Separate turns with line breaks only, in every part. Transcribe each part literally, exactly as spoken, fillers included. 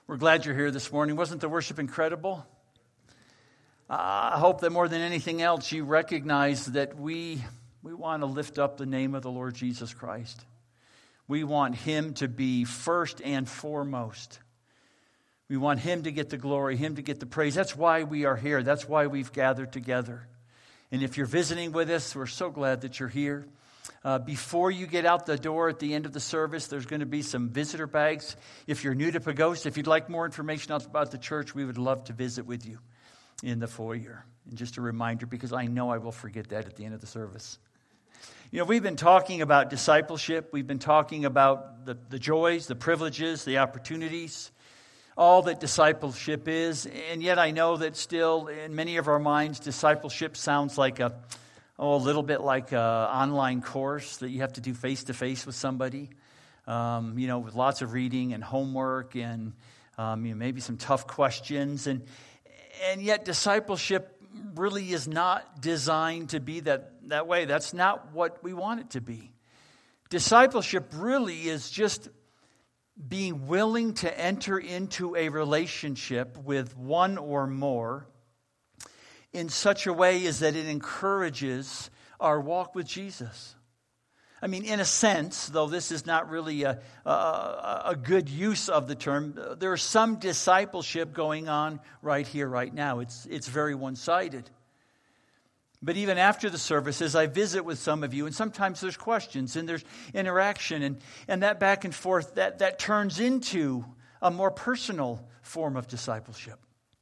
We're glad you're here this morning. Wasn't the worship incredible? Uh, I hope that more than anything else, you recognize that we, we want to lift up the name of the Lord Jesus Christ. We want Him to be first and foremost. We want Him to get the glory, Him to get the praise. That's why we are here. That's why we've gathered together. And if you're visiting with us, we're so glad that you're here. Uh, before you get out the door at the end of the service, there's going to be some visitor bags. If you're new to Pagosa, if you'd like more information about the church, we would love to visit with you in the foyer. And just a reminder, because I know I will forget that at the end of the service. You know, we've been talking about discipleship. We've been talking about the, the joys, the privileges, the opportunities, all that discipleship is. And yet I know that still in many of our minds, discipleship sounds like a Oh, a little bit like an online course that you have to do face-to-face with somebody, um, you know, with lots of reading and homework and um, you know, maybe some tough questions. And and yet discipleship really is not designed to be that, that way. That's not what we want it to be. Discipleship really is just being willing to enter into a relationship with one or more in such a way as that it encourages our walk with Jesus. I mean, in a sense, though this is not really a, a, a good use of the term, there is some discipleship going on right here, right now. It's, it's very one-sided. But even after the services, I visit with some of you, and sometimes there's questions, and there's interaction, and, and that back and forth, that, that turns into a more personal form of discipleship.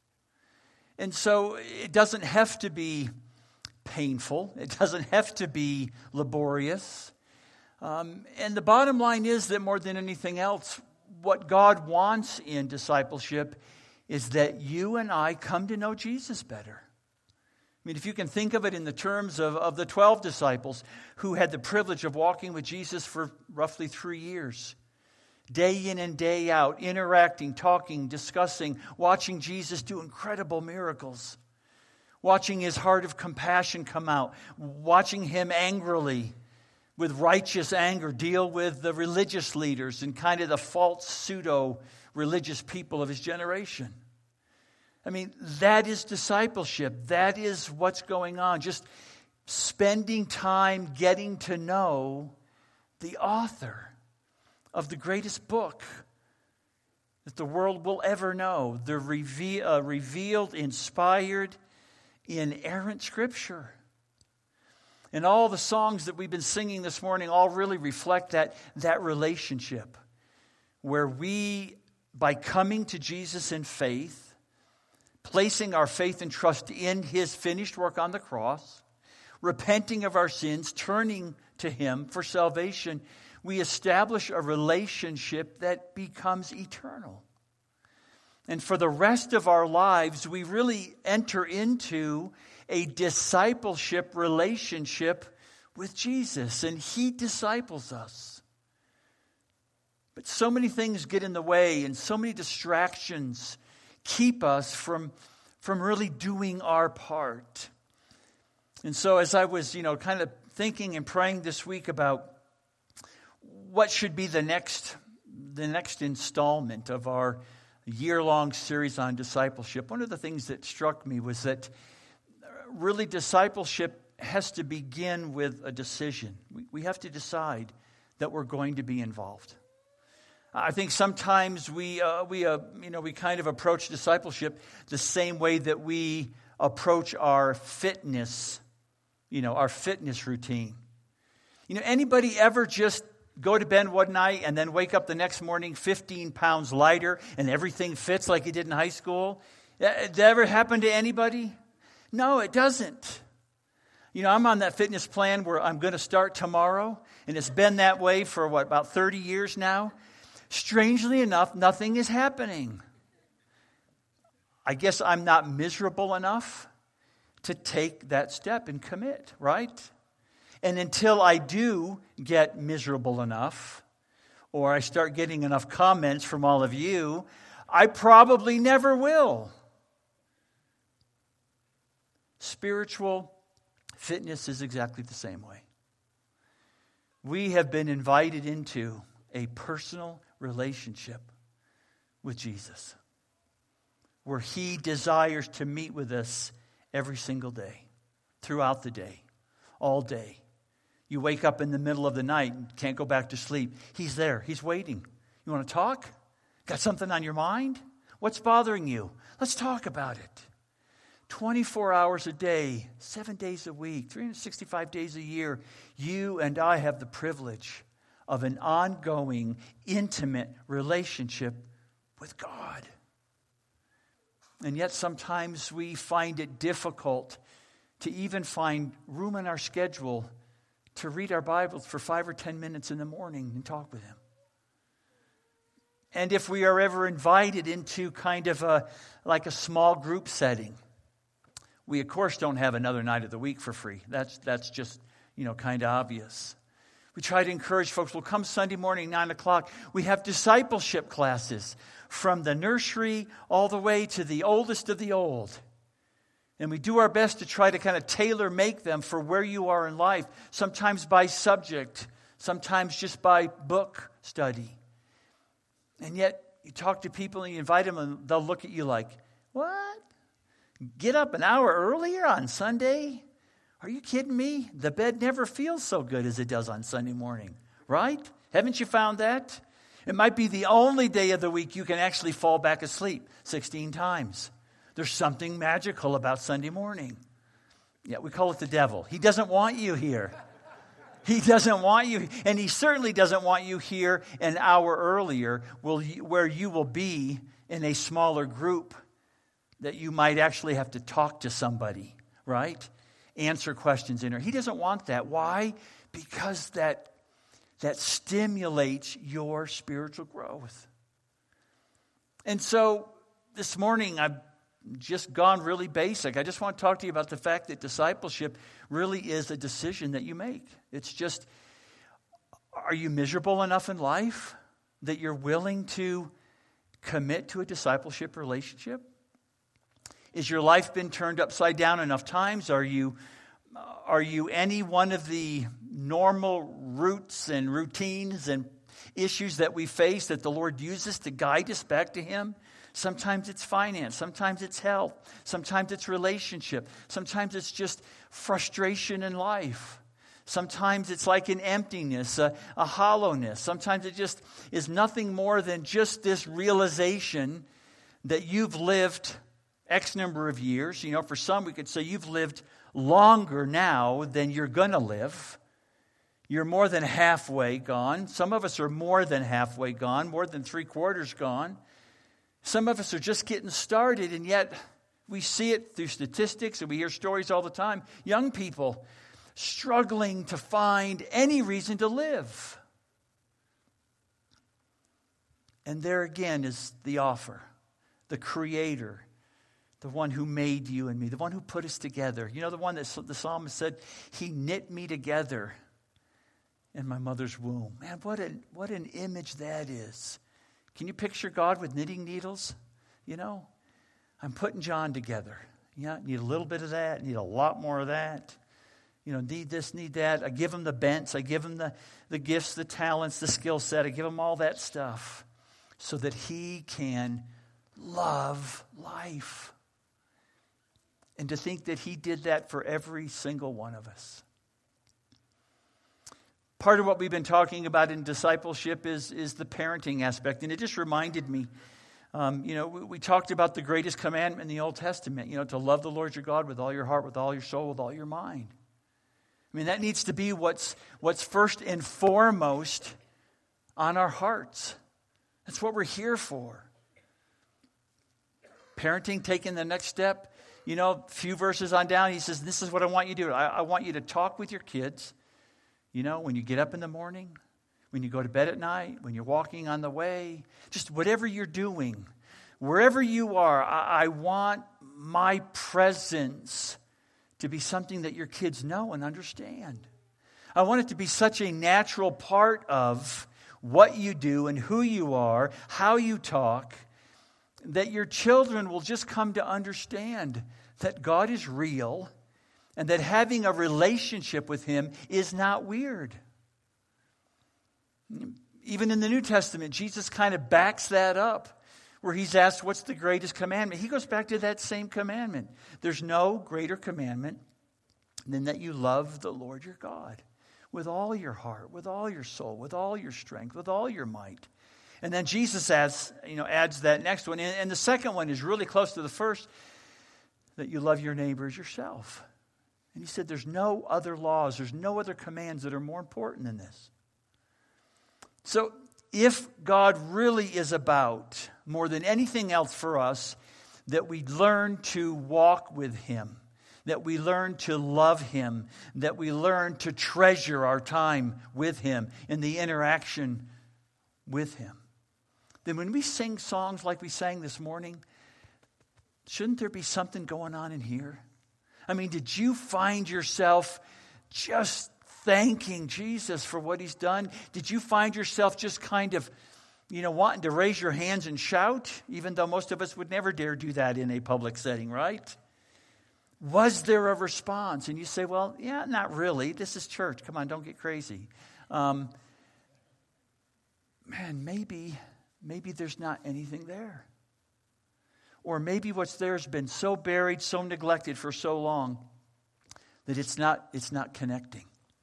And so it doesn't have to be painful. It doesn't have to be laborious. Um, and the bottom line is that more than anything else, what God wants in discipleship is that you and I come to know Jesus better. I mean, if you can think of it in the terms of, of the twelve disciples who had the privilege of walking with Jesus for roughly three years. Day in and day out, interacting, talking, discussing, watching Jesus do incredible miracles. Watching His heart of compassion come out. Watching Him angrily, with righteous anger, deal with the religious leaders and kind of the false pseudo-religious people of His generation. I mean, that is discipleship. That is what's going on. Just spending time getting to know the author of the greatest book that the world will ever know, the reve- uh, revealed, inspired, inerrant Scripture. And all the songs that we've been singing this morning all really reflect that, that relationship where we, by coming to Jesus in faith, placing our faith and trust in His finished work on the cross, repenting of our sins, turning to Him for salvation, we establish a relationship that becomes eternal. And for the rest of our lives, we really enter into a discipleship relationship with Jesus, and He disciples us. But so many things get in the way, and so many distractions keep us from, from really doing our part. And so as I was, you know, kind of thinking and praying this week about what should be the next, the next installment of our year-long series on discipleship, one of the things that struck me was that really discipleship has to begin with a decision. We, we have to decide that we're going to be involved. I think sometimes we, uh, we, uh, you know, we kind of approach discipleship the same way that we approach our fitness, you know, our fitness routine. You know, anybody ever just go to bed one night and then wake up the next morning fifteen pounds lighter and everything fits like you did in high school? Did that ever happen to anybody? No, it doesn't. You know, I'm on that fitness plan where I'm going to start tomorrow, and it's been that way for, what, about thirty years now? Strangely enough, nothing is happening. I guess I'm not miserable enough to take that step and commit, right? And until I do get miserable enough, or I start getting enough comments from all of you, I probably never will. Spiritual fitness is exactly the same way. We have been invited into a personal relationship with Jesus, where he desires to meet with us every single day, throughout the day, all day. You wake up in the middle of the night and can't go back to sleep. He's there. He's waiting. You want to talk? Got something on your mind? What's bothering you? Let's talk about it. twenty-four hours a day, seven days a week, three hundred sixty-five days a year, you and I have the privilege of an ongoing, intimate relationship with God. And yet sometimes we find it difficult to even find room in our schedule to read our Bibles for five or ten minutes in the morning and talk with Him. And if we are ever invited into kind of a, like a small group setting, we of course don't have another night of the week for free. That's, that's just, you know, kind of obvious. We try to encourage folks, well, come Sunday morning, nine o'clock. We have discipleship classes from the nursery all the way to the oldest of the old. And we do our best to try to kind of tailor make them for where you are in life, sometimes by subject, sometimes just by book study. And yet, you talk to people and you invite them and they'll look at you like, what? Get up an hour earlier on Sunday? Are you kidding me? The bed never feels so good as it does on Sunday morning, right? Haven't you found that? It might be the only day of the week you can actually fall back asleep sixteen times. There's something magical about Sunday morning. Yeah, we call it the devil. He doesn't want you here. He doesn't want you, and he certainly doesn't want you here an hour earlier where you will be in a smaller group that you might actually have to talk to somebody, right? Answer questions in her. He doesn't want that. Why? Because that, that stimulates your spiritual growth. And so this morning I've just gone really basic. I just want to talk to you about the fact that discipleship really is a decision that you make. It's just, are you miserable enough in life that you're willing to commit to a discipleship relationship? Is your life been turned upside down enough times? Are you, are you any one of the normal routes and routines and issues that we face that the Lord uses to guide us back to Him? Sometimes it's finance. Sometimes it's health. Sometimes it's relationship. Sometimes it's just frustration in life. Sometimes it's like an emptiness, a, a hollowness. Sometimes it just is nothing more than just this realization that you've lived X number of years. You know, for some we could say you've lived longer now than you're going to live. You're more than halfway gone. Some of us are more than halfway gone, more than three quarters gone. Some of us are just getting started, and yet we see it through statistics, and we hear stories all the time. Young people struggling to find any reason to live. And there again is the offer, the Creator, the one who made you and me, the one who put us together. You know, the one that the psalmist said, He knit me together in my mother's womb. Man, what an, what an image that is. Can you picture God with knitting needles? You know, I'm putting John together. Yeah, need a little bit of that, need a lot more of that. You know, need this, need that. I give him the bents, I give him the, the gifts, the talents, the skill set. I give him all that stuff so that he can love life. And to think that He did that for every single one of us. Part of what we've been talking about in discipleship is, is the parenting aspect. And it just reminded me, um, you know, we, we talked about the greatest commandment in the Old Testament, you know, to love the Lord your God with all your heart, with all your soul, with all your mind. I mean, that needs to be what's, what's first and foremost on our hearts. That's what we're here for. Parenting, taking the next step, you know, a few verses on down, He says, this is what I want you to do. I, I want you to talk with your kids. You know, when you get up in the morning, when you go to bed at night, when you're walking on the way, just whatever you're doing, wherever you are, I, I want my presence to be something that your kids know and understand. I want it to be such a natural part of what you do and who you are, how you talk, that your children will just come to understand that God is real and that having a relationship with Him is not weird. Even in the New Testament, Jesus kind of backs that up where he's asked, what's the greatest commandment? He goes back to that same commandment. There's no greater commandment than that you love the Lord your God with all your heart, with all your soul, with all your strength, with all your might. And then Jesus adds, you know, adds that next one. And, and the second one is really close to the first, that you love your neighbor as yourself. And he said there's no other laws, there's no other commands that are more important than this. So if God really is about, more than anything else for us, that we learn to walk with him, that we learn to love him, that we learn to treasure our time with him in the interaction with him, then when we sing songs like we sang this morning, shouldn't there be something going on in here? I mean, did you find yourself just thanking Jesus for what he's done? Did you find yourself just kind of, you know, wanting to raise your hands and shout, even though most of us would never dare do that in a public setting, right? Was there a response? And you say, well, yeah, not really. This is church. Come on, don't get crazy. Um, man, maybe, maybe there's not anything there. Or maybe what's there has been so buried, so neglected for so long that it's not, it's not connecting.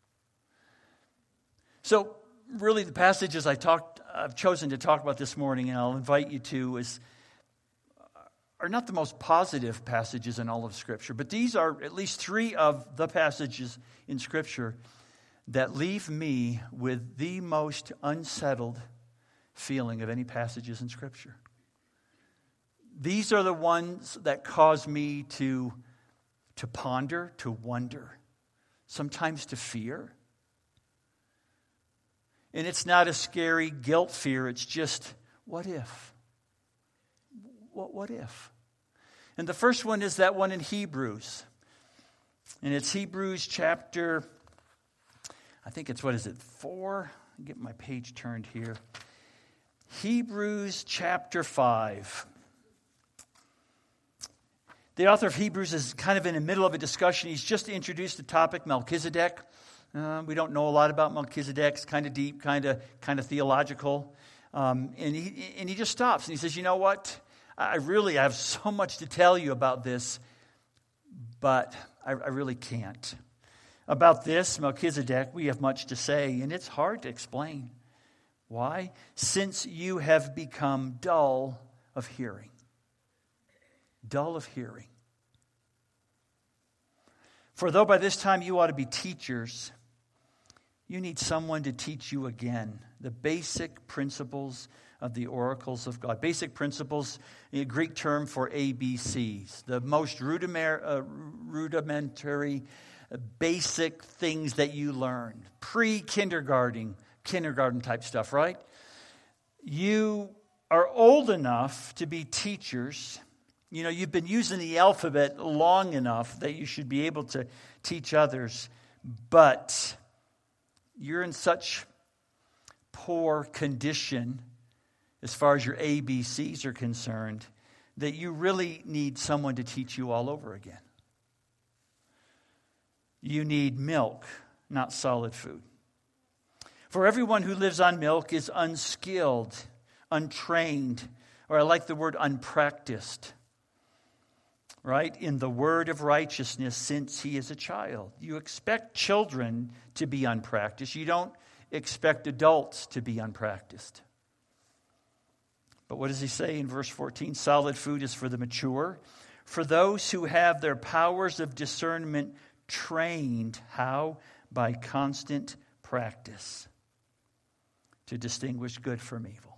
So really the passages I talked, I've chosen to talk about this morning, and I'll invite you to, is are not the most positive passages in all of Scripture, but these are at least three of the passages in Scripture that leave me with the most unsettled feeling of any passages in Scripture. These are the ones that cause me to, to ponder, to wonder, sometimes to fear. And it's not a scary guilt fear, it's just, what if? What, what if? And the first one is that one in Hebrews. And it's Hebrews chapter, I think it's, what is it, four? I'll get my page turned here. Hebrews chapter five. The author of Hebrews is kind of in the middle of a discussion. He's just introduced the topic, Melchizedek. Uh, we don't know a lot about Melchizedek. It's kind of deep, kind of kind of theological. Um, and he and he just stops and he says, you know what? I really have so much to tell you about this, but I, I really can't. About this, Melchizedek, we have much to say, and it's hard to explain. Why? Since you have become dull of hearing. Dull of hearing. For though by this time you ought to be teachers, you need someone to teach you again the basic principles of the oracles of God. Basic principles, a Greek term for A B Cs. The most rudimentary, uh, rudimentary uh, basic things that you learn. Pre-kindergarten, kindergarten type stuff, right? You are old enough to be teachers. You know, you've been using the alphabet long enough that you should be able to teach others. But you're in such poor condition as far as your A B Cs are concerned, that you really need someone to teach you all over again. You need milk, not solid food. For everyone who lives on milk is unskilled, untrained, or I like the word unpracticed, right? In the word of righteousness since he is a child. You expect children to be unpracticed. You don't expect adults to be unpracticed. But what does he say in verse fourteen? Solid food is for the mature, for those who have their powers of discernment trained, how? By constant practice to distinguish good from evil.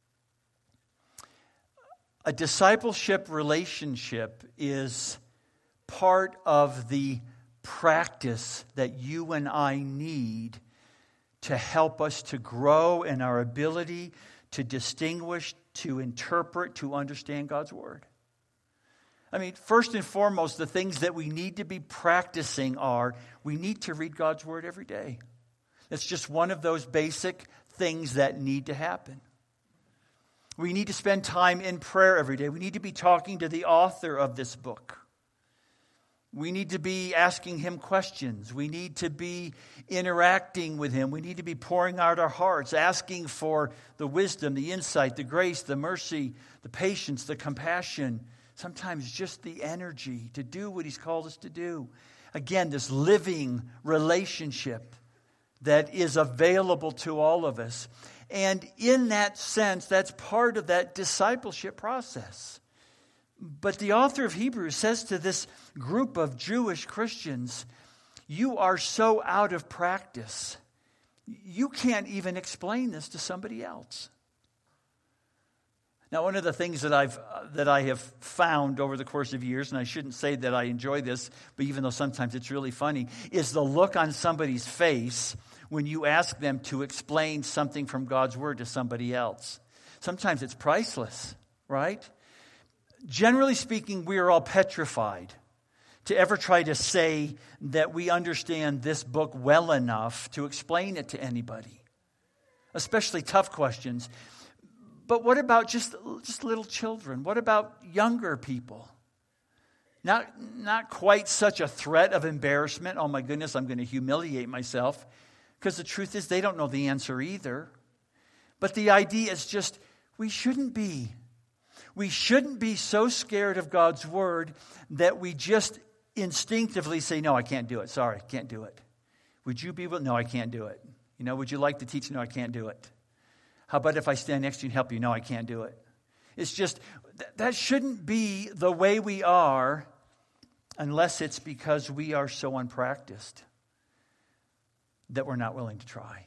A discipleship relationship is part of the practice that you and I need to help us to grow in our ability to distinguish, to interpret, to understand God's Word. I mean, first and foremost, the things that we need to be practicing are, we need to read God's Word every day. It's just one of those basic things that need to happen. We need to spend time in prayer every day. We need to be talking to the author of this book. We need to be asking him questions. We need to be interacting with him. We need to be pouring out our hearts, asking for the wisdom, the insight, the grace, the mercy, the patience, the compassion, sometimes just the energy to do what he's called us to do. Again, this living relationship that is available to all of us. And in that sense, that's part of that discipleship process. But the author of Hebrews says to this group of Jewish Christians, you are so out of practice, you can't even explain this to somebody else. Now, one of the things that I've uh, that I have found over the course of years, and I shouldn't say that I enjoy this, but even though sometimes it's really funny, is the look on somebody's face when you ask them to explain something from God's Word to somebody else. Sometimes it's priceless, right? Generally speaking, we are all petrified to ever try to say that we understand this book well enough to explain it to anybody, especially tough questions. But what about just, just little children? What about younger people? Not, not quite such a threat of embarrassment. Oh my goodness, I'm going to humiliate myself. Because the truth is they don't know the answer either. But the idea is just, we shouldn't be. We shouldn't be so scared of God's Word that we just instinctively say, no, I can't do it. Sorry, can't do it. Would you be able? No, I can't do it. You know, would you like to teach? No, I can't do it. How about if I stand next to you and help you? No, I can't do it. It's just, that shouldn't be the way we are unless it's because we are so unpracticed that we're not willing to try.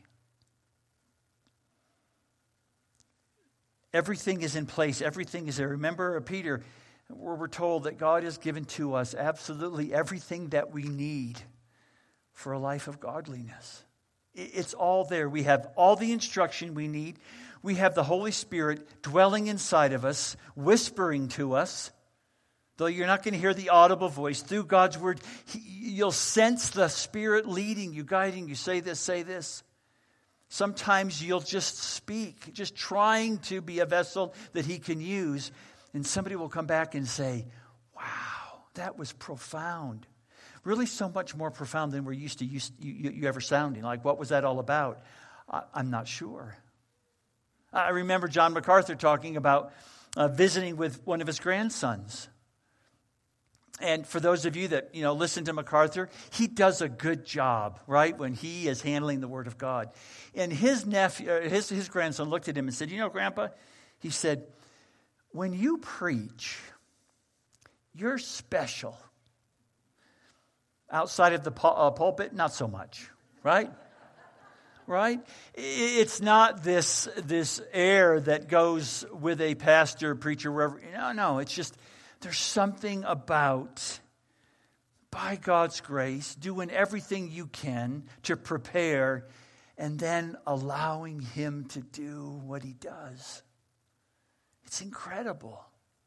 Everything is in place. Everything is there. Remember Peter, where we're told that God has given to us absolutely everything that we need for a life of godliness. It's all there. We have all the instruction we need. We have the Holy Spirit dwelling inside of us, whispering to us. Though you're not going to hear the audible voice, through God's Word, you'll sense the Spirit leading you, guiding you. Say this, say this. Sometimes you'll just speak, just trying to be a vessel that He can use. And somebody will come back and say, wow, that was profound. Really so much more profound than we're used to you, you, you ever sounding. Like, what was that all about? I, I'm not sure. I remember John MacArthur talking about uh, visiting with one of his grandsons. And for those of you that, you know, listen to MacArthur, he does a good job, right, when he is handling the Word of God. And his nephew, his, his grandson looked at him and said, you know, Grandpa, he said, when you preach, you're special. Outside of the pul- uh, pulpit, not so much, right? Right? It's not this, this air that goes with a pastor, preacher, wherever. No, no, it's just... There's something about, by God's grace, doing everything you can to prepare and then allowing Him to do what He does. It's incredible.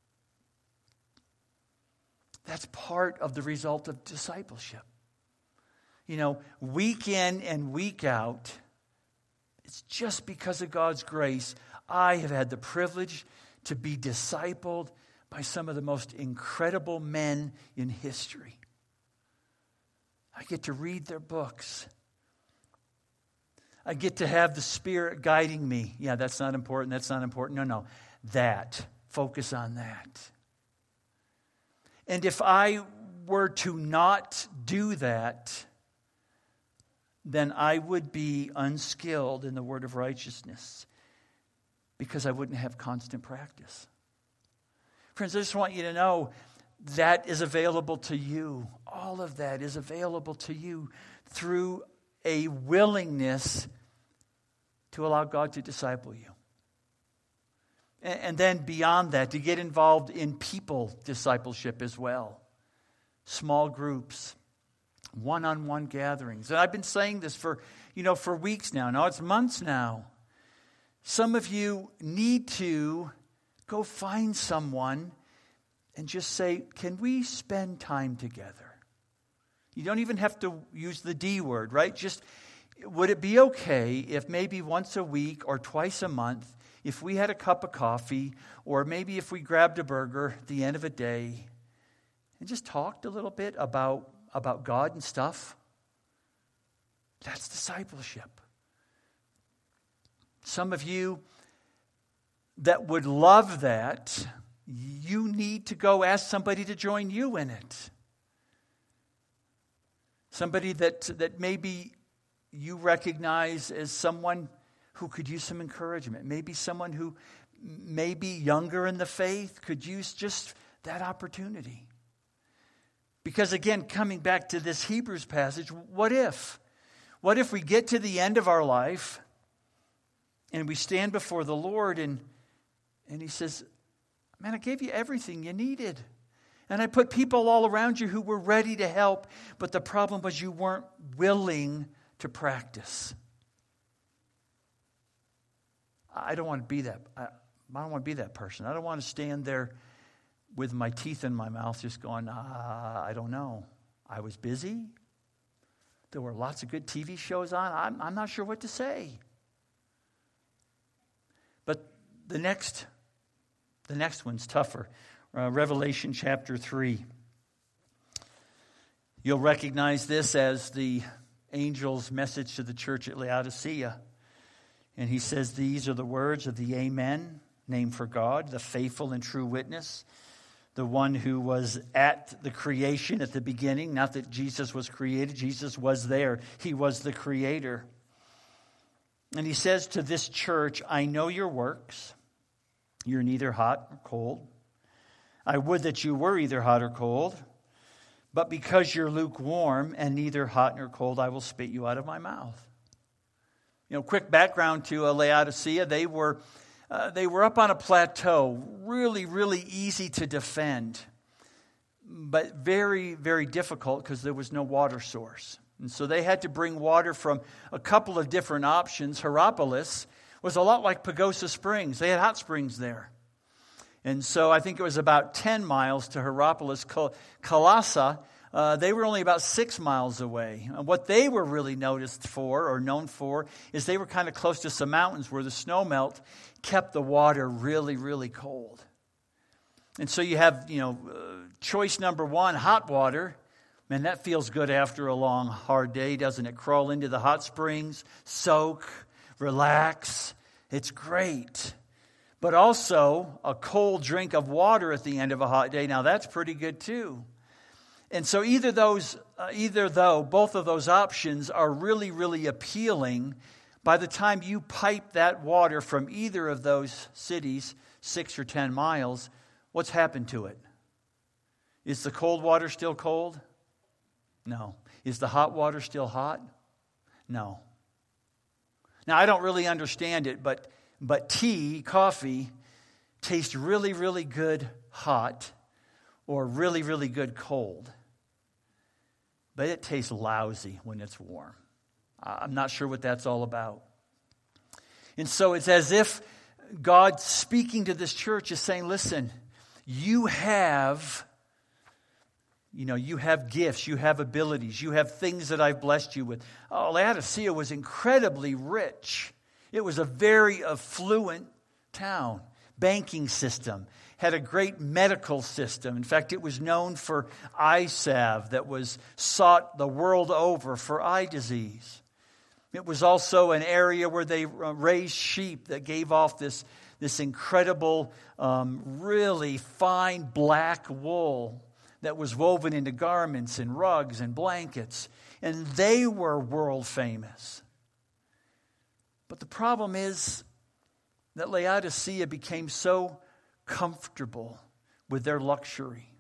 That's part of the result of discipleship. You know, week in and week out, it's just because of God's grace, I have had the privilege to be discipled by some of the most incredible men in history. I get to read their books. I get to have the Spirit guiding me. Yeah, that's not important, that's not important. No, no, that. Focus on that. And if I were to not do that, then I would be unskilled in the word of righteousness because I wouldn't have constant practice. Friends, I just want you to know that is available to you. All of that is available to you through a willingness to allow God to disciple you. And then beyond that, to get involved in people discipleship as well. Small groups, one-on-one gatherings. And I've been saying this for, you know, for weeks now. Now it's months now. Some of you need to go find someone and just say, can we spend time together? You don't even have to use the D word, right? Just, would it be okay if maybe once a week or twice a month, if we had a cup of coffee, or maybe if we grabbed a burger at the end of a day, and just talked a little bit about, about God and stuff. That's discipleship. Some of you that would love that, you need to go ask somebody to join you in it. Somebody that, that maybe you recognize as someone who could use some encouragement. Maybe someone who may be younger in the faith could use just that opportunity. Because again, coming back to this Hebrews passage, what if? What if we get to the end of our life and we stand before the Lord and, and He says, man, I gave you everything you needed. And I put people all around you who were ready to help, but the problem was you weren't willing to practice. I don't want to be that. I, I don't want to be that person. I don't want to stand there with my teeth in my mouth just going, ah, I don't know. I was busy. There were lots of good T V shows on. I'm, I'm not sure what to say. But the next, the next one's tougher. Uh, Revelation chapter three. You'll recognize this as the angel's message to the church at Laodicea. And he says, these are the words of the Amen, named for God, the faithful and true witness, the one who was at the creation at the beginning. Not that Jesus was created. Jesus was there. He was the creator. And he says to this church, I know your works. You're neither hot or cold. I would that you were either hot or cold. But because you're lukewarm and neither hot nor cold, I will spit you out of my mouth. You know, quick background to uh, Laodicea. They were, uh, they were up on a plateau, really, really easy to defend, but very, very difficult because there was no water source. And so they had to bring water from a couple of different options. Hierapolis was a lot like Pagosa Springs. They had hot springs there. And so I think it was about ten miles to Hierapolis. Colassa, uh, they were only about six miles away. And what they were really noticed for or known for is they were kind of close to some mountains where the snow melt kept the water really, really cold. And so you have, you know, uh, choice number one, hot water. Man, that feels good after a long, hard day, doesn't it? Crawl into the hot springs, soak, relax. It's great. But also a cold drink of water at the end of a hot day. Now that's pretty good too. And so either those, uh, either though, both of those options are really, really appealing. By the time you pipe that water from either of those cities, six or ten miles, what's happened to it? Is the cold water still cold? No. Is the hot water still hot? No. Now I don't really understand it, but But tea, coffee, tastes really, really good hot or really, really good cold. But it tastes lousy when it's warm. I'm not sure what that's all about. And so it's as if God speaking to this church is saying, listen, you have, you know, you have gifts, you have abilities, you have things that I've blessed you with. Oh, Laodicea was incredibly rich. It was a very affluent town. Banking system. Had a great medical system. In fact, it was known for eye salve that was sought the world over for eye disease. It was also an area where they raised sheep that gave off this, this incredible, um, really fine black wool that was woven into garments and rugs and blankets. And they were world famous. But the problem is that Laodicea became so comfortable with their luxury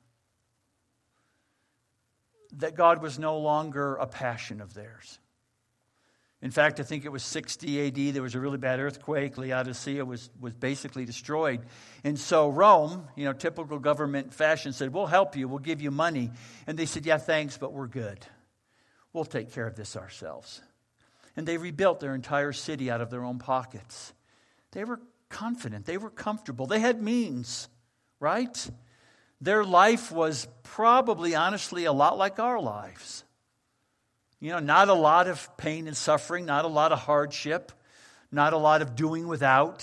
that God was no longer a passion of theirs. In fact, I think it was sixty A D, there was a really bad earthquake. Laodicea was, was basically destroyed. And so Rome, you know, typical government fashion, said, we'll help you, we'll give you money. And they said, yeah, thanks, but we're good. We'll take care of this ourselves. And they rebuilt their entire city out of their own pockets. They were confident. They were comfortable. They had means, right? Their life was probably, honestly, a lot like our lives. You know, not a lot of pain and suffering, not a lot of hardship, not a lot of doing without.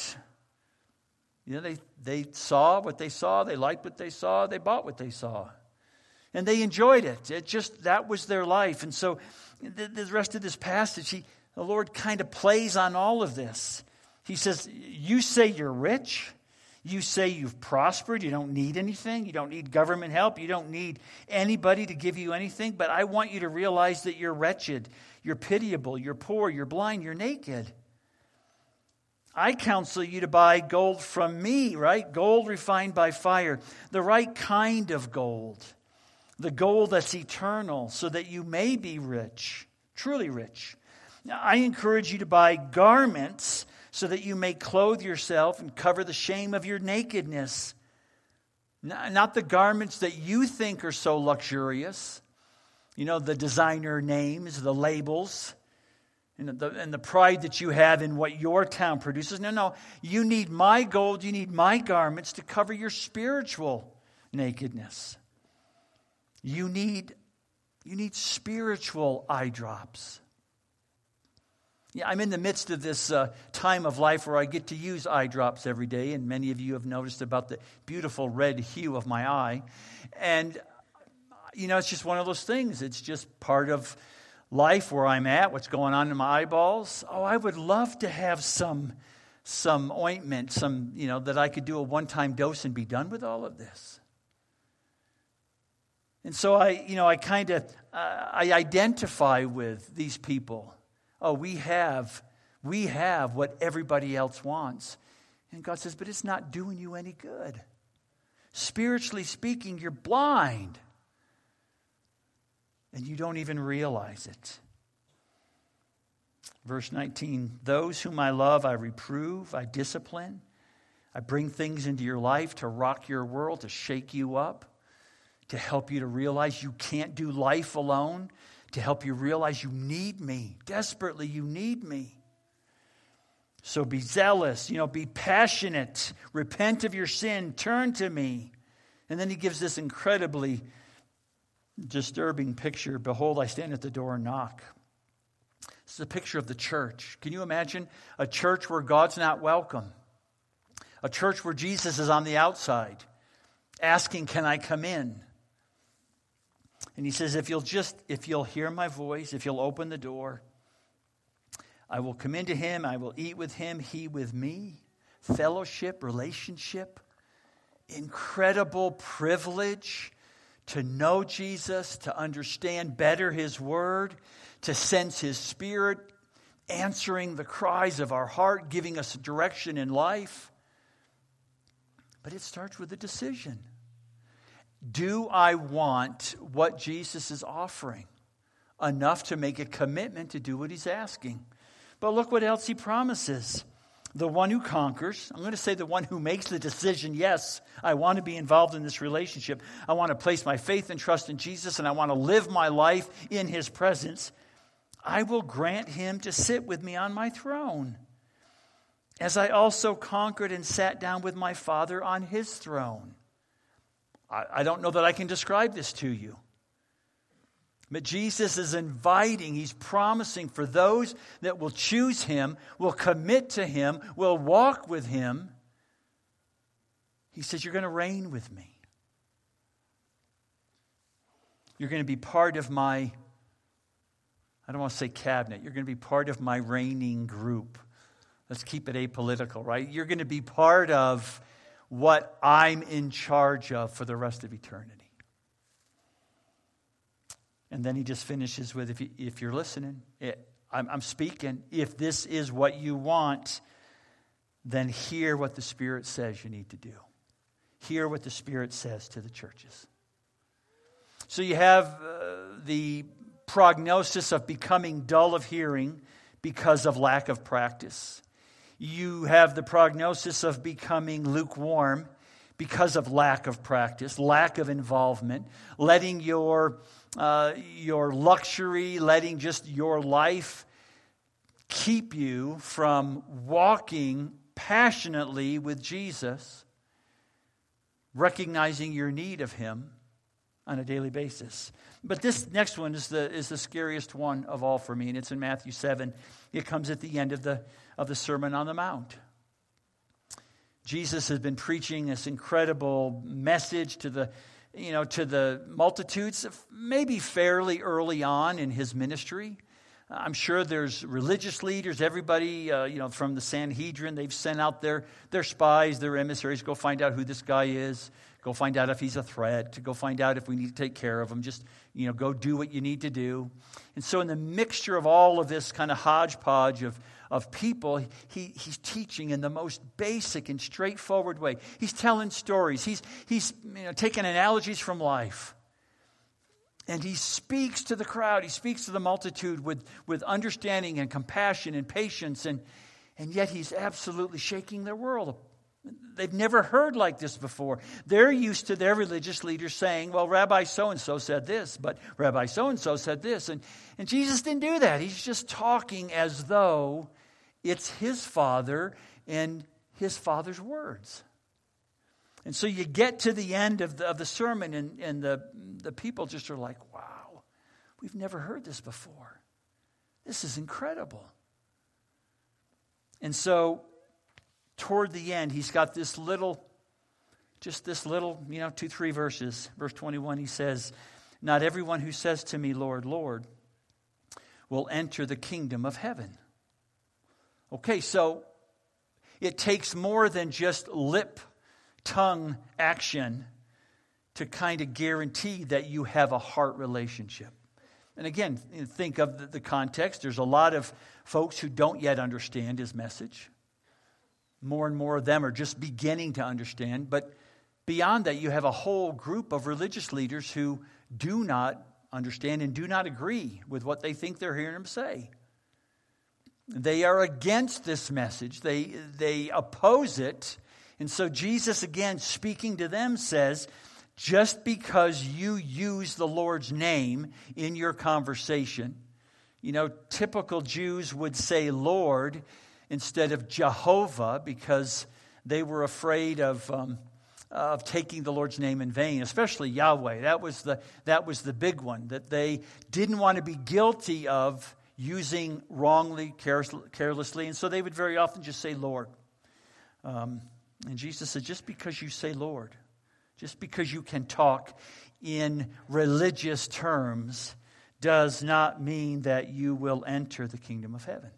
You know, they, they saw what they saw. They liked what they saw. They bought what they saw. And they enjoyed it. It just, that was their life. And so the, the rest of this passage, he, the Lord kind of plays on all of this. He says, you say you're rich. You say you've prospered. You don't need anything. You don't need government help. You don't need anybody to give you anything. But I want you to realize that you're wretched. You're pitiable. You're poor. You're blind. You're naked. I counsel you to buy gold from me, right? Gold refined by fire. The right kind of gold. The gold that's eternal, so that you may be rich, truly rich. Now, I encourage you to buy garments so that you may clothe yourself and cover the shame of your nakedness. Not the garments that you think are so luxurious. You know, the designer names, the labels, and the, and the pride that you have in what your town produces. No, no. You need my gold, you need my garments to cover your spiritual nakedness. You need, you need spiritual eye drops. Yeah, I'm in the midst of this uh, time of life where I get to use eye drops every day, and many of you have noticed about the beautiful red hue of my eye. And, you know, it's just one of those things. It's just part of life where I'm at, what's going on in my eyeballs. Oh, I would love to have some, some ointment, some, you know, that I could do a one-time dose and be done with all of this. And so I, you know, I kind of, uh, I identify with these people. Oh, we have, we have what everybody else wants. And God says, but it's not doing you any good. Spiritually speaking, you're blind. And you don't even realize it. Verse nineteen, those whom I love, I reprove, I discipline. I bring things into your life to rock your world, to shake you up. To help you to realize you can't do life alone. To help you realize you need me. Desperately, you need me. So be zealous, you know, be passionate. Repent of your sin. Turn to me. And then he gives this incredibly disturbing picture. Behold, I stand at the door and knock. This is a picture of the church. Can you imagine a church where God's not welcome? A church where Jesus is on the outside, asking, can I come in? And he says, if you'll just, if you'll hear my voice, if you'll open the door, I will come into him, I will eat with him, he with me. Fellowship, relationship, incredible privilege to know Jesus, to understand better his word, to sense his spirit, answering the cries of our heart, giving us direction in life. But it starts with a decision. Do I want what Jesus is offering enough to make a commitment to do what he's asking? But look what else he promises. The one who conquers, I'm going to say the one who makes the decision, yes, I want to be involved in this relationship. I want to place my faith and trust in Jesus, and I want to live my life in his presence. I will grant him to sit with me on my throne, as I also conquered and sat down with my Father on his throne. I don't know that I can describe this to you. But Jesus is inviting, he's promising for those that will choose him, will commit to him, will walk with him. He says, you're going to reign with me. You're going to be part of my, I don't want to say cabinet, you're going to be part of my reigning group. Let's keep it apolitical, right? You're going to be part of what I'm in charge of for the rest of eternity. And then he just finishes with, if, you, if you're listening, it, I'm, I'm speaking. If this is what you want, then hear what the Spirit says you need to do. Hear what the Spirit says to the churches. So you have uh, the prognosis of becoming dull of hearing because of lack of practice. You have the prognosis of becoming lukewarm because of lack of practice, lack of involvement, letting your uh, your luxury, letting just your life keep you from walking passionately with Jesus, recognizing your need of him on a daily basis. But this next one is the is the scariest one of all for me, and it's in Matthew seven. It comes at the end of the of the Sermon on the Mount. Jesus has been preaching this incredible message to the you know, to the multitudes, maybe fairly early on in his ministry. I'm sure there's religious leaders, everybody, uh, you know, from the Sanhedrin. They've sent out their, their spies, their emissaries, go find out who this guy is. Go find out if he's a threat. Go find out if we need to take care of him. Just, you know, go do what you need to do. And so in the mixture of all of this kind of hodgepodge of, of people, he, he's teaching in the most basic and straightforward way. He's telling stories. He's, he's you know, taking analogies from life. And he speaks to the crowd. He speaks to the multitude with, with understanding and compassion and patience. And, and yet he's absolutely shaking their world. They've never heard like this before. They're used to their religious leaders saying, well, Rabbi so-and-so said this, but Rabbi so-and-so said this. And, and Jesus didn't do that. He's just talking as though it's his Father and his Father's words. And so you get to the end of the, of the sermon, and, and the, the people just are like, wow, we've never heard this before. This is incredible. And so toward the end, he's got this little, just this little, you know, two, three verses. Verse twenty-one, he says, not everyone who says to me, Lord, Lord, will enter the kingdom of heaven. Okay, so it takes more than just lip tongue action to kind of guarantee that you have a heart relationship. And again, think of the, the context. There's a lot of folks who don't yet understand his message. More and more of them are just beginning to understand. But beyond that, you have a whole group of religious leaders who do not understand and do not agree with what they think they're hearing him say. They are against this message. They, they oppose it. And so Jesus, again, speaking to them, says, just because you use the Lord's name in your conversation, you know, typical Jews would say Lord instead of Jehovah because they were afraid of um, of taking the Lord's name in vain, especially Yahweh. That was the that was the big one, that they didn't want to be guilty of using wrongly, carelessly, and so they would very often just say Lord. Um, and Jesus said, just because you say Lord, just because you can talk in religious terms does not mean that you will enter the kingdom of heaven.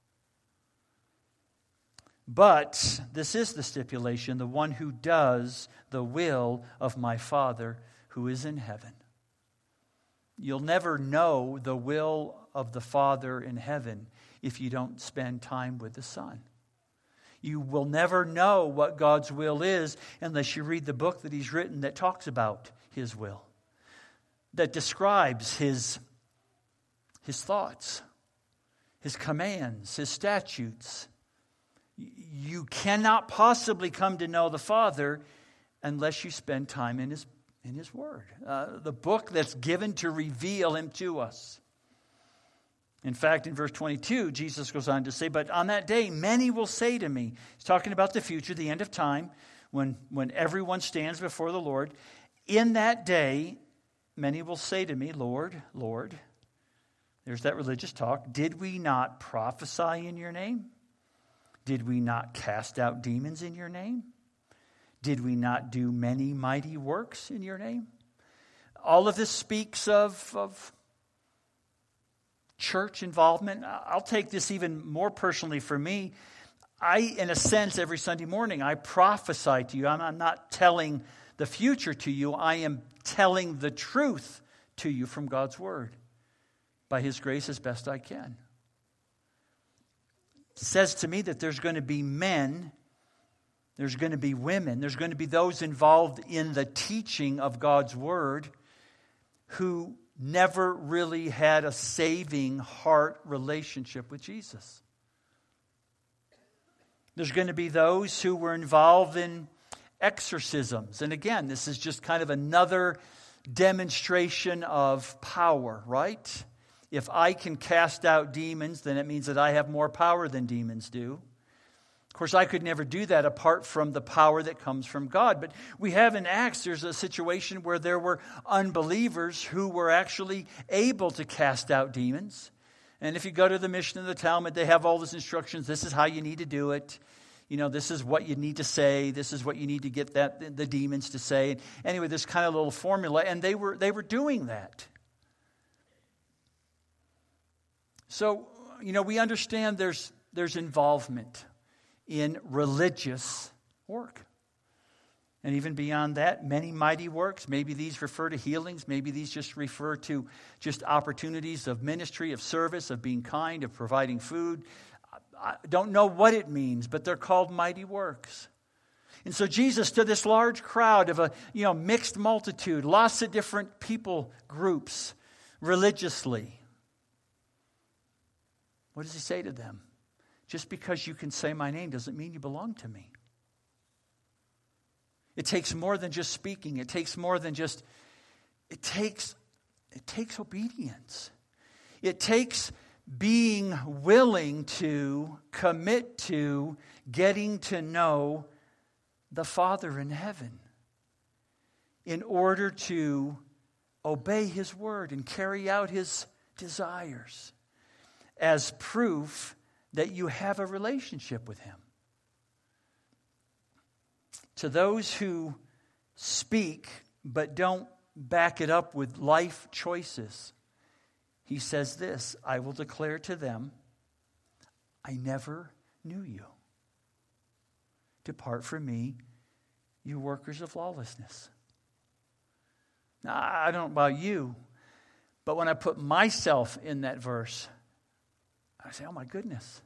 But this is the stipulation, the one who does the will of my Father who is in heaven. You'll never know the will of the Father in heaven if you don't spend time with the Son. You will never know what God's will is unless you read the book that he's written that talks about his will, that describes his, his thoughts, his commands, his statutes. You cannot possibly come to know the Father unless you spend time in his, in his Word, uh, the book that's given to reveal him to us. In fact, in verse twenty-two, Jesus goes on to say, but on that day, many will say to me, he's talking about the future, the end of time, when, when everyone stands before the Lord. In that day, many will say to me, Lord, Lord, there's that religious talk, did we not prophesy in your name? Did we not cast out demons in your name? Did we not do many mighty works in your name? All of this speaks of, of church involvement. I'll take this even more personally for me. I, in a sense, every Sunday morning, I prophesy to you. I'm, I'm not telling the future to you. I am telling the truth to you from God's Word by His grace as best I can. It says to me that there's going to be men, there's going to be women, there's going to be those involved in the teaching of God's Word who never really had a saving heart relationship with Jesus. There's going to be those who were involved in exorcisms. And again, this is just kind of another demonstration of power, right? If I can cast out demons, then it means that I have more power than demons do. Of course, I could never do that apart from the power that comes from God. But we have in Acts, there's a situation where there were unbelievers who were actually able to cast out demons. And if you go to the Mishnah and the Talmud, they have all these instructions. This is how you need to do it. you know, this is what you need to say. This is what you need to get that the demons to say. Anyway, this kind of little formula, and they were they were doing that. So, you know, we understand there's there's involvement in religious work. And even beyond that, many mighty works. Maybe these refer to healings. Maybe these just refer to just opportunities of ministry, of service, of being kind, of providing food. I don't know what it means, but they're called mighty works. And so Jesus, to this large crowd of a you know mixed multitude, lots of different people groups, religiously, what does he say to them? Just because you can say my name doesn't mean you belong to me. It takes more than just speaking. It takes more than just, it takes, it takes obedience. It takes being willing to commit to getting to know the Father in heaven in order to obey His word and carry out His desires as proof that you have a relationship with Him. To those who speak but don't back it up with life choices, He says this, I will declare to them, I never knew you. Depart from me, you workers of lawlessness. Now, I don't know about you, but when I put myself in that verse, I say, oh my goodness.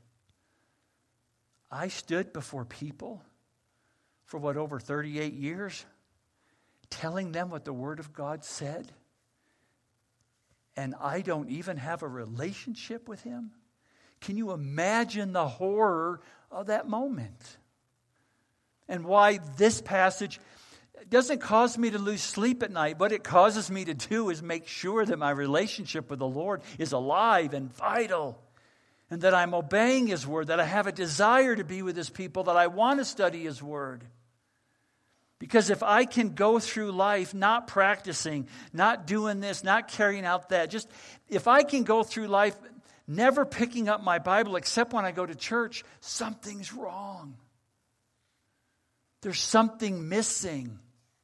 I stood before people for what, over thirty-eight years, telling them what the Word of God said, and I don't even have a relationship with Him? Can you imagine the horror of that moment? And why this passage doesn't cause me to lose sleep at night. What it causes me to do is make sure that my relationship with the Lord is alive and vital, and that I'm obeying His word, that I have a desire to be with His people, that I want to study His word. Because if I can go through life not practicing, not doing this, not carrying out that, just if I can go through life never picking up my Bible except when I go to church, something's wrong. There's something missing.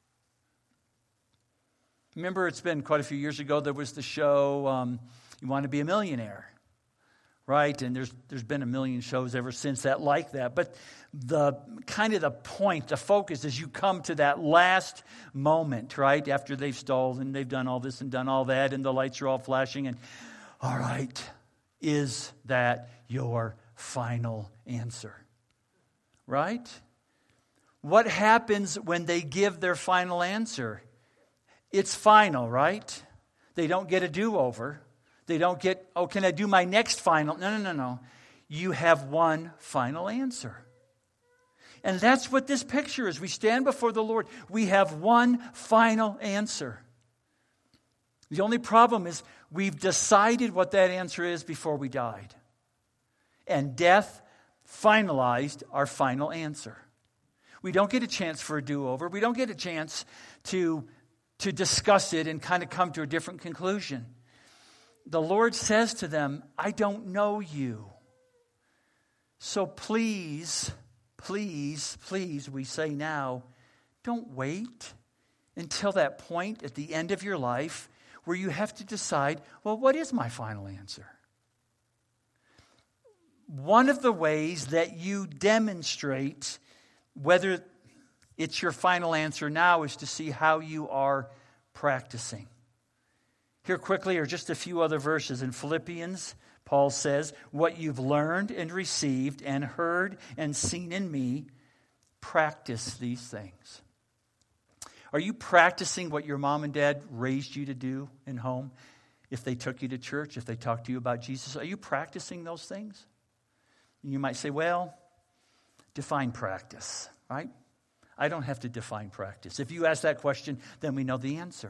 Remember, it's been quite a few years ago, there was the show, um, You Want to Be a Millionaire. Right? And there's there's been a million shows ever since that like that. But the kind of the point, the focus is you come to that last moment, right? After they've stalled and they've done all this and done all that and the lights are all flashing and, all right, is that your final answer? Right? What happens when they give their final answer? It's final, right? They don't get a do-over. They don't get, oh, can I do my next final? No, no, no, no. You have one final answer. And that's what this picture is. We stand before the Lord. We have one final answer. The only problem is we've decided what that answer is before we died. And death finalized our final answer. We don't get a chance for a do-over. We don't get a chance to, to discuss it and kind of come to a different conclusion. The Lord says to them, I don't know you. So please, please, please, we say now, don't wait until that point at the end of your life where you have to decide, well, what is my final answer? One of the ways that you demonstrate whether it's your final answer now is to see how you are practicing. Here quickly are just a few other verses. In Philippians, Paul says, what you've learned and received and heard and seen in me, practice these things. Are you practicing what your mom and dad raised you to do in home? If they took you to church, if they talked to you about Jesus, are you practicing those things? And you might say, well, define practice, right? I don't have to define practice. If you ask that question, then we know the answer.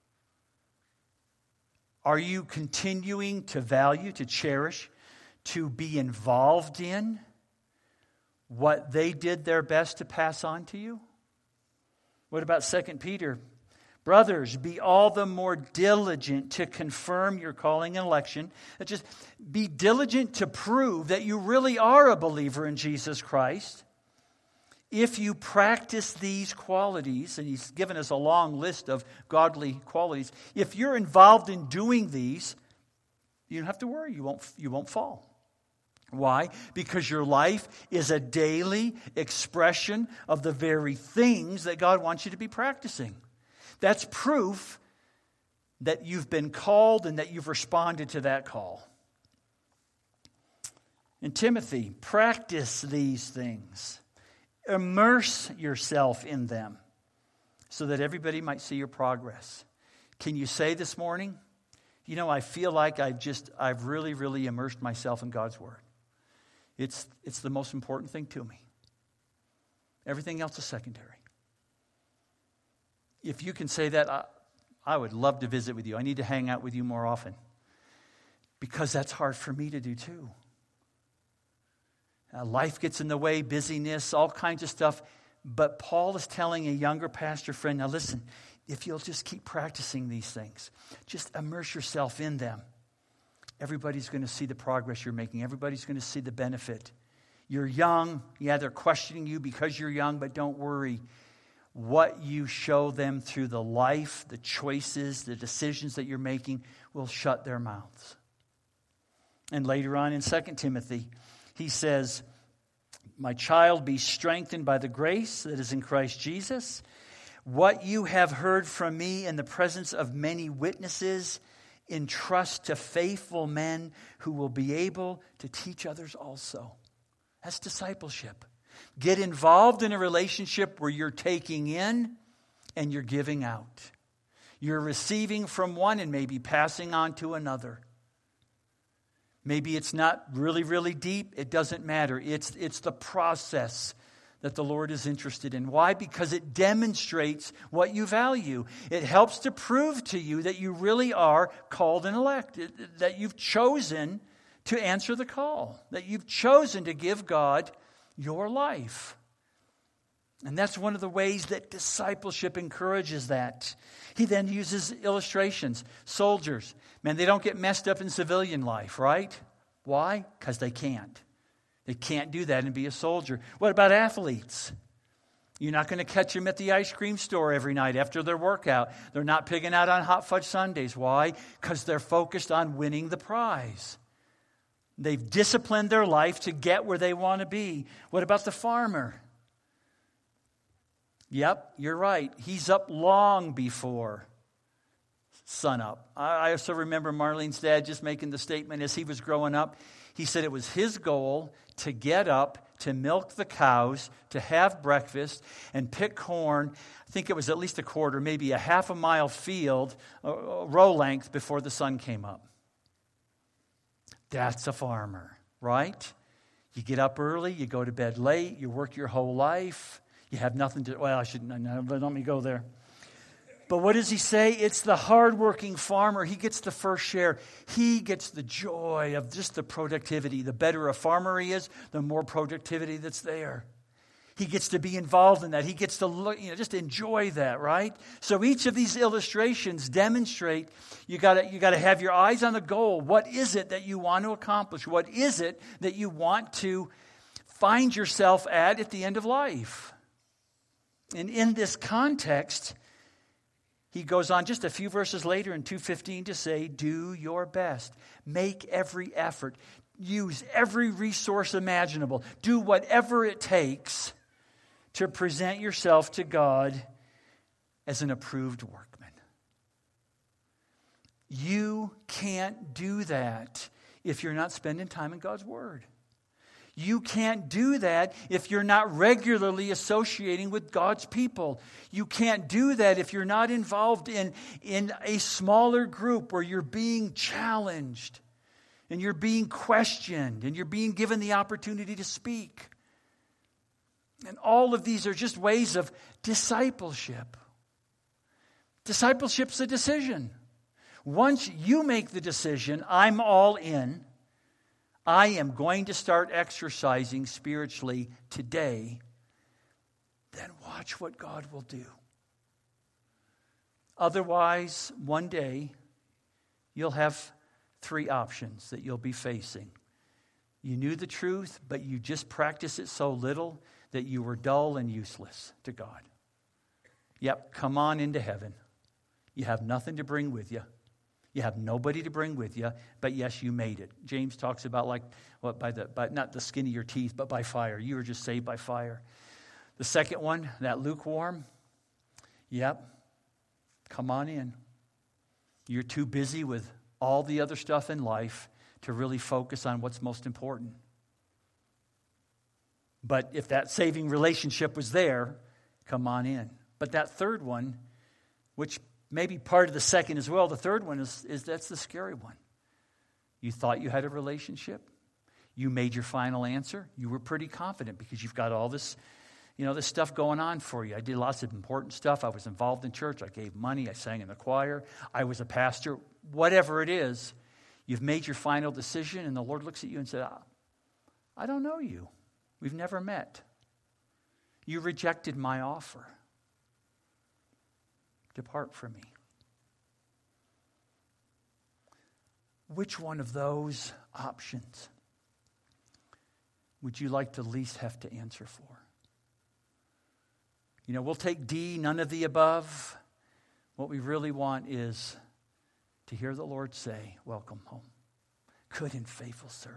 Are you continuing to value, to cherish, to be involved in what they did their best to pass on to you? What about Second Peter? Brothers, be all the more diligent to confirm your calling and election. Just be diligent to prove that you really are a believer in Jesus Christ. If you practice these qualities, and he's given us a long list of godly qualities, if you're involved in doing these, you don't have to worry, you won't, you won't fall. Why? Because your life is a daily expression of the very things that God wants you to be practicing. That's proof that you've been called and that you've responded to that call. And Timothy, practice these things. Immerse yourself in them so that everybody might see your progress. Can you say this morning, you know, I feel like I've just, I've really, really immersed myself in God's Word. It's, it's the most important thing to me. Everything else is secondary. If you can say that, I, I would love to visit with you. I need to hang out with you more often. Because that's hard for me to do too. Uh, life gets in the way, busyness, all kinds of stuff. But Paul is telling a younger pastor friend, now listen, if you'll just keep practicing these things, just immerse yourself in them, everybody's going to see the progress you're making. Everybody's going to see the benefit. You're young. Yeah, they're questioning you because you're young, but don't worry. What you show them through the life, the choices, the decisions that you're making will shut their mouths. And later on in Second Timothy, he says, my child, be strengthened by the grace that is in Christ Jesus. What you have heard from me in the presence of many witnesses, entrust to faithful men who will be able to teach others also. That's discipleship. Get involved in a relationship where you're taking in and you're giving out. You're receiving from one and maybe passing on to another. Maybe it's not really, really deep. It doesn't matter. It's, it's the process that the Lord is interested in. Why? Because it demonstrates what you value. It helps to prove to you that you really are called and elected, that you've chosen to answer the call, that you've chosen to give God your life. And that's one of the ways that discipleship encourages that. He then uses illustrations. Soldiers, man, they don't get messed up in civilian life, right? Why? Because they can't. They can't do that and be a soldier. What about athletes? You're not going to catch them at the ice cream store every night after their workout. They're not pigging out on hot fudge sundaes. Why? Because they're focused on winning the prize. They've disciplined their life to get where they want to be. What about the farmer? Yep, you're right. He's up long before sunup. I also remember Marlene's dad just making the statement as he was growing up. He said it was his goal to get up, to milk the cows, to have breakfast, and pick corn. I think it was at least a quarter, maybe a half a mile field, a row length before the sun came up. That's a farmer, right? You get up early, you go to bed late, you work your whole life. You have nothing to, well, I shouldn't, no, let me go there. But what does he say? It's the hardworking farmer. He gets the first share. He gets the joy of just the productivity. The better a farmer he is, the more productivity that's there. He gets to be involved in that. He gets to look, you know, just enjoy that, right? So each of these illustrations demonstrate you got you got to have your eyes on the goal. What is it that you want to accomplish? What is it that you want to find yourself at at the end of life? And in this context, he goes on just a few verses later in two fifteen to say, do your best. Make every effort. Use every resource imaginable. Do whatever it takes to present yourself to God as an approved workman. You can't do that if you're not spending time in God's Word. You can't do that if you're not regularly associating with God's people. You can't do that if you're not involved in, in a smaller group where you're being challenged and you're being questioned and you're being given the opportunity to speak. And all of these are just ways of discipleship. Discipleship's a decision. Once you make the decision, I'm all in, I am going to start exercising spiritually today, then watch what God will do. Otherwise, one day, you'll have three options that you'll be facing. You knew the truth, but you just practice it so little that you were dull and useless to God. Yep, come on into heaven. You have nothing to bring with you. You have nobody to bring with you, but yes, you made it. James talks about like, what, by the, by not the skin of your teeth, but by fire. You were just saved by fire. The second one, that lukewarm, yep, come on in. You're too busy with all the other stuff in life to really focus on what's most important. But if that saving relationship was there, come on in. But that third one, which maybe part of the second as well, the third one is, is that's the scary one. You thought you had a relationship. You made your final answer. You were pretty confident because you've got all this, you know, this stuff going on for you. I did lots of important stuff. I was involved in church. I gave money. I sang in the choir. I was a pastor. Whatever it is, you've made your final decision, and the Lord looks at you and says, I don't know you. We've never met. You rejected my offer. Depart from me. Which one of those options would you like to least have to answer for? You know, we'll take D, none of the above. What we really want is to hear the Lord say, welcome home. Good and faithful servant.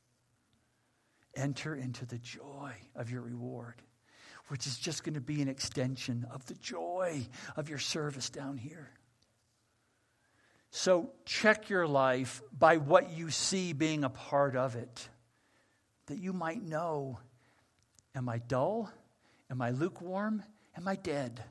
Enter into the joy of your reward, which is just going to be an extension of the joy of your service down here. So check your life by what you see being a part of it, that you might know, am I dull? Am I lukewarm? Am I dead?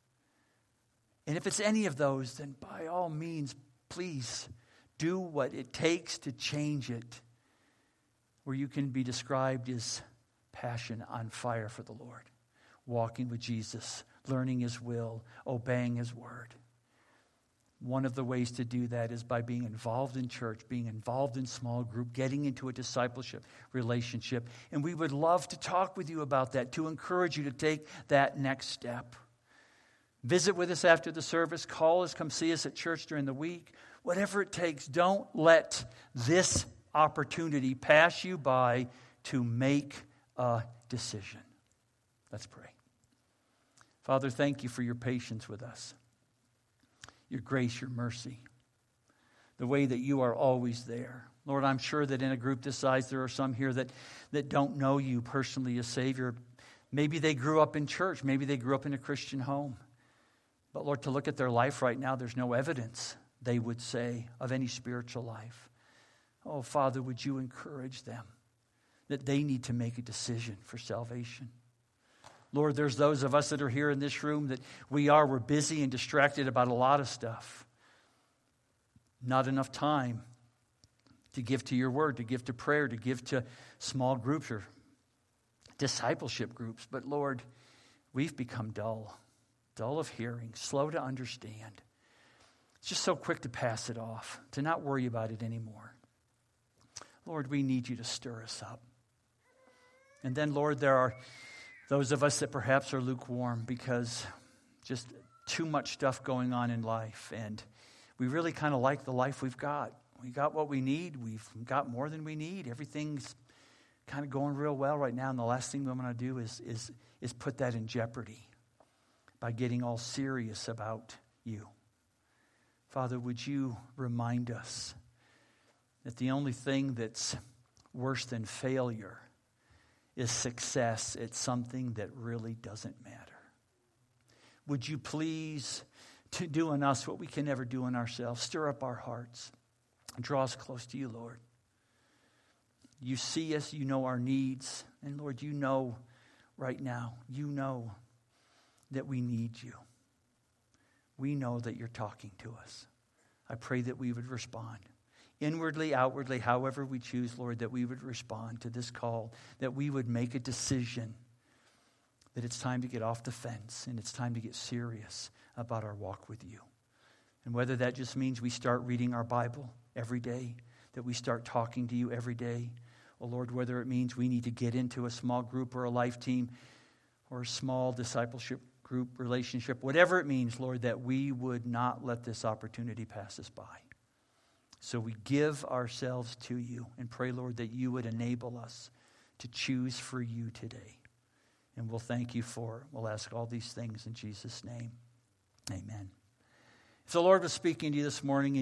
And if it's any of those, then by all means, please do what it takes to change it, where you can be described as passion on fire for the Lord, walking with Jesus, learning His will, obeying His word. One of the ways to do that is by being involved in church, being involved in small group, getting into a discipleship relationship. And we would love to talk with you about that, to encourage you to take that next step. Visit with us after the service. Call us. Come see us at church during the week. Whatever it takes, don't let this opportunity pass you by to make a decision. Let's pray. Father, thank you for your patience with us, your grace, your mercy, the way that you are always there. Lord, I'm sure that in a group this size, there are some here that, that don't know you personally as Savior. Maybe they grew up in church. Maybe they grew up in a Christian home. But Lord, to look at their life right now, there's no evidence, they would say, of any spiritual life. Oh, Father, would you encourage them that they need to make a decision for salvation? Lord, there's those of us that are here in this room that we are, we're busy and distracted about a lot of stuff. Not enough time to give to your word, to give to prayer, to give to small groups or discipleship groups. But Lord, we've become dull, dull of hearing, slow to understand. It's just so quick to pass it off, to not worry about it anymore. Lord, we need you to stir us up. And then, Lord, there are those of us that perhaps are lukewarm because just too much stuff going on in life. And we really kind of like the life we've got. We got what we need. We've got more than we need. Everything's kind of going real well right now. And the last thing we want to do is, is, is put that in jeopardy by getting all serious about you. Father, would you remind us that the only thing that's worse than failure is success at something that really doesn't matter. Would you please to do in us what we can never do in ourselves? Stir up our hearts. Draw us close to you, Lord. You see us, you know our needs. And Lord, you know right now, you know that we need you. We know that you're talking to us. I pray that we would respond. Inwardly, outwardly, however we choose, Lord, that we would respond to this call, that we would make a decision that it's time to get off the fence and it's time to get serious about our walk with you. And whether that just means we start reading our Bible every day, that we start talking to you every day, or Lord, whether it means we need to get into a small group or a life team or a small discipleship group relationship, whatever it means, Lord, that we would not let this opportunity pass us by. So we give ourselves to you and pray, Lord, that you would enable us to choose for you today. And we'll thank you for it. We'll ask all these things in Jesus' name. Amen. If the Lord was speaking to you this morning,